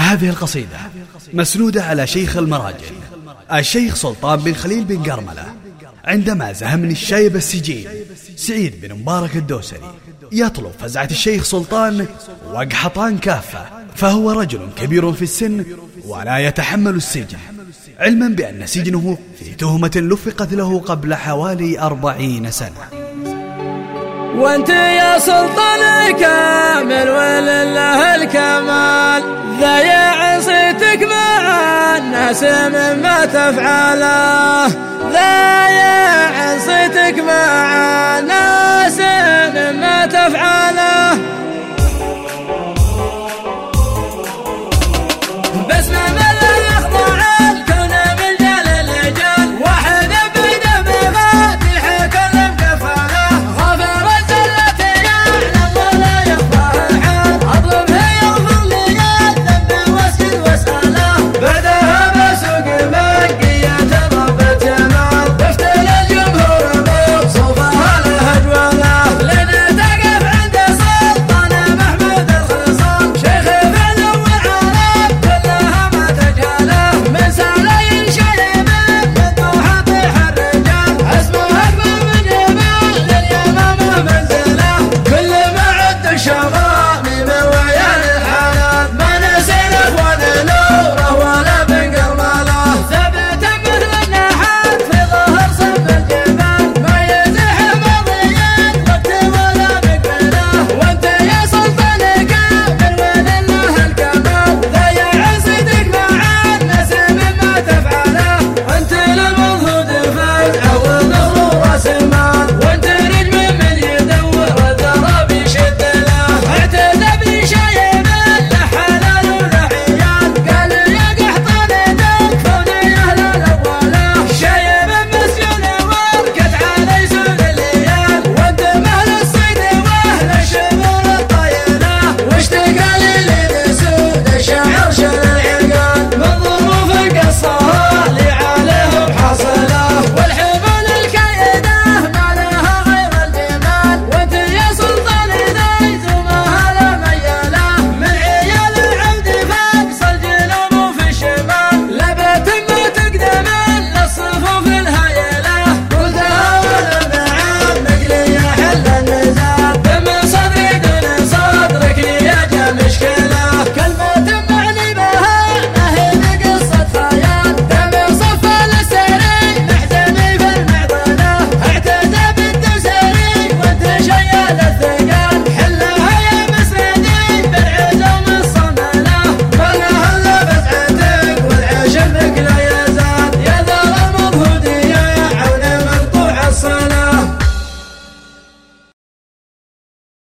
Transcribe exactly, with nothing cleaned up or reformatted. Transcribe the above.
هذه القصيدة مسنودة على شيخ المراجل الشيخ سلطان بن خليل بن قرملة عندما زهمني الشايب السجين سعيد بن مبارك الدوسري يطلب فزعة الشيخ سلطان وقحطان كافة، فهو رجل كبير في السن ولا يتحمل السجن، علما بأن سجنه في تهمة لفقت له قبل حوالي أربعين سنة. وانت يا سلطان كامل ولله الكمال، ضيع صيتك مع الناس مما تفعله، ضيع صيتك مع الناس مما تفعله. بس ما